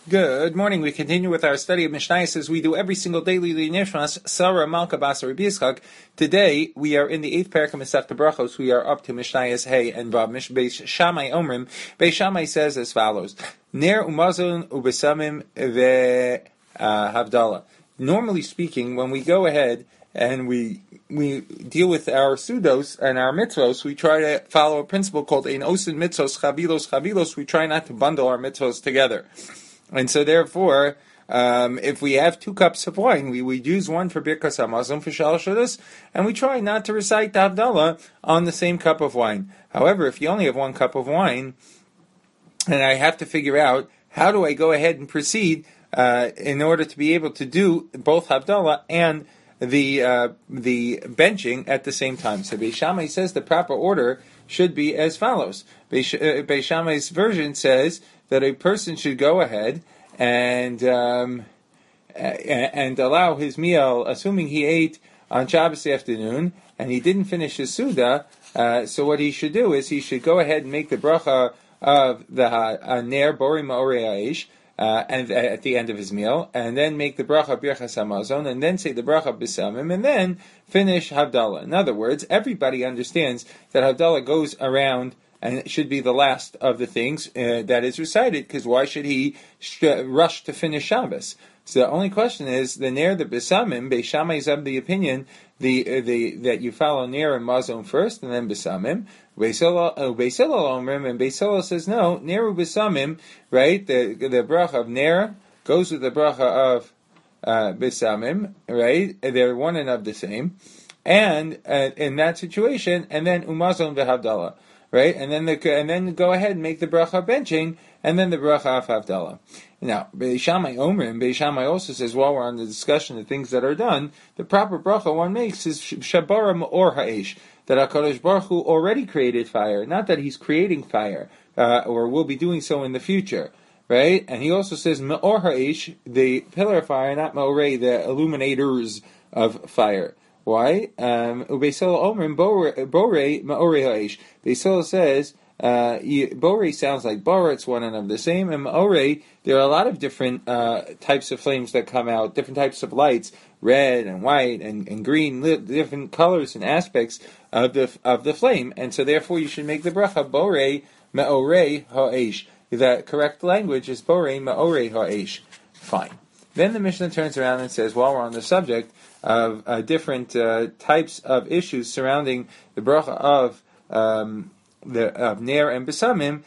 Good morning. We continue with our study of Mishnayos as we do every single day. Nishmas Sarah Malka Bas Rabbi Yitzchak. Today we are in the 8th parak of Masechta Brachos. We are up to Mishnayos Hey and Vav. Beis Shammai Omrim. Beis Shammai says as follows: Ner umazon ubesamim ve havdalah. Normally speaking, when we go ahead and we deal with our sudos and our mitzvos, we try to follow a principle called ein osin mitzvos chavilos. We try not to bundle our mitzvos together. And so therefore, if we have 2 cups of wine, we would use one for Birkas HaMazon for Shalosh Shados, and we try not to recite the Havdalah on the same cup of wine. However, if you only have 1 cup of wine, and I have to figure out how do I go ahead and proceed in order to be able to do both Havdalah and the benching at the same time. So Beis Shammai says the proper order should be as follows. Beis Shammai's version says that a person should go ahead and allow his meal, assuming he ate on Shabbos afternoon and he didn't finish his Suda. So what he should do is he should go ahead and make the bracha of the Ner Bori Ma'orei Ha'esh and at the end of his meal, and then make the bracha Birchas Hamazon, and then say the bracha B'samim, and then finish Havdalah. In other words, everybody understands that Havdalah goes around and it should be the last of the things that is recited, because why should he rush to finish Shabbos? So the only question is, the Ner, the B'samim, Beis Shammai is of the opinion that you follow Ner and Mazon first, and then B'samim. Beis Hillel Omrim, and Beis Hillel says, no, Ner B'samim, right? The bracha of Ner goes with the bracha of B'samim, right? They're one and of the same. And in that situation, and then Umazon v'Havdalah. Right, and then go ahead and make the bracha benching, and then the bracha of Havdalah. Now, Beis Shammai Omrim, Beis Shammai also says, while we're on the discussion of things that are done, the proper bracha one makes is Shabara Ma'or Ha'esh, that HaKadosh Baruch Hu already created fire, not that He's creating fire, or will be doing so in the future. Right, and he also says Ma'or Ha'esh, the pillar of fire, not Ma'orei, the illuminators of fire. Why? Beis Hillel Omrim Borei Ma'orei Ha'esh. Beis Hillel says Borei sounds like Bora, it's one and of the same, and Ma'orei, there are a lot of different types of flames that come out, different types of lights, red and white and green, different colors and aspects of the flame, and so therefore you should make the bracha Borei Ma'orei Ha'esh. The correct language is Borei Ma'orei Ha'esh. Fine. Then the Mishnah turns around and says, while we're on the subject of different types of issues surrounding the bracha of Ner and B'samim,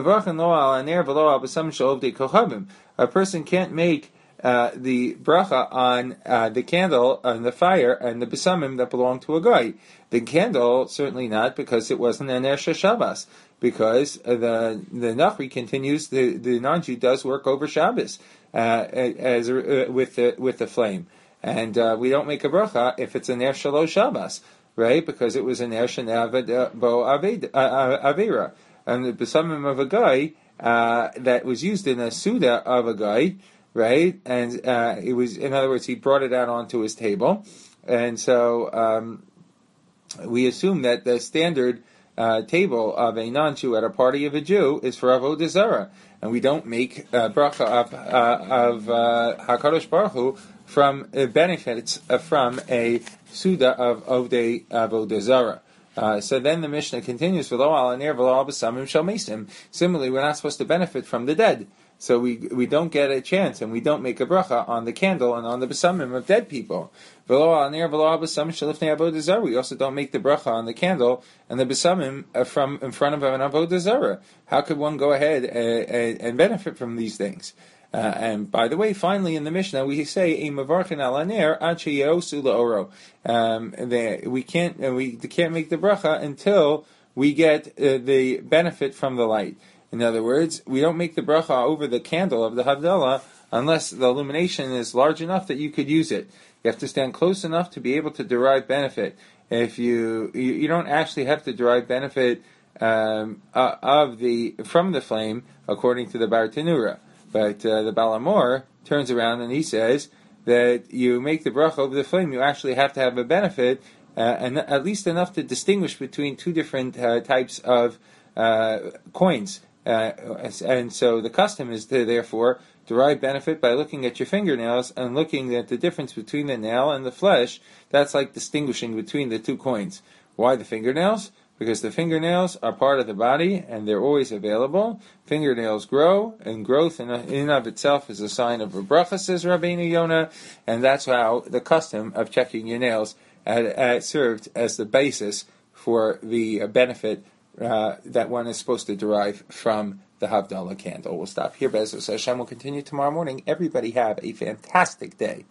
a person can't make the bracha on the candle, on the fire, and the B'samim that belong to a guy. The candle, certainly not, because it wasn't an Ner Shabbos. Because the Nachri continues, the non-Jew does work over Shabbos with the flame, and we don't make a bracha if it's a Ner Shalosh Shabbos, right? Because it was a Ner Shenavad Bo Avera, and the B'samim of a guy that was used in a Suda of a guy, right? And it was, in other words, he brought it out onto his table, and so we assume that the standard table of a non-Jew at a party of a Jew is for Avodah Zarah, and we don't make bracha of HaKadosh Baruch Hu from benefits from a Suda of Avodah Zarah. So then the Mishnah continues, V'lo al aner v'lo al b'samim shel mesim. Similarly, we're not supposed to benefit from the dead. So we don't get a chance, and we don't make a bracha on the candle and on the b'samim of dead people. We also don't make the bracha on the candle and the b'samim from in front of an avodah zarah. How could one go ahead and benefit from these things? And by the way, finally in the Mishnah we say mavarchin al aner ad sheyosu laoro. We can't make the bracha until we get the benefit from the light. In other words, we don't make the bracha over the candle of the Havdalah unless the illumination is large enough that you could use it. You have to stand close enough to be able to derive benefit. If you don't actually have to derive benefit from the flame, according to the Bartanura. But the Balamor turns around and he says that you make the bracha over the flame, you actually have to have a benefit, and at least enough to distinguish between 2 different types of coins. And so the custom is to therefore derive benefit by looking at your fingernails and looking at the difference between the nail and the flesh. That's like distinguishing between the two coins. Why the fingernails? Because the fingernails are part of the body and they're always available. Fingernails grow, and growth in and of itself is a sign of a bracha, says Rabbeinu Yonah, and that's how the custom of checking your nails served as the basis for the benefit that one is supposed to derive from the Havdalah candle. We'll stop here. Be'ezus Hashem will continue tomorrow morning. Everybody have a fantastic day.